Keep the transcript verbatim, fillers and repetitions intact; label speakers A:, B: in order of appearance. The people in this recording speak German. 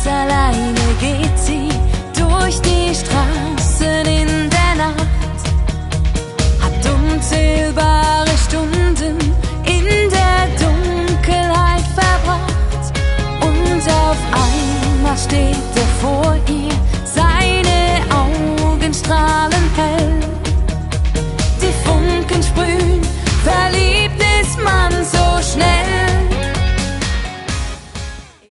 A: alleine geht sie durch die Straßen in der Nacht, hat unzählbare Stunden in der Dunkelheit verbracht und auf einmal steht er vor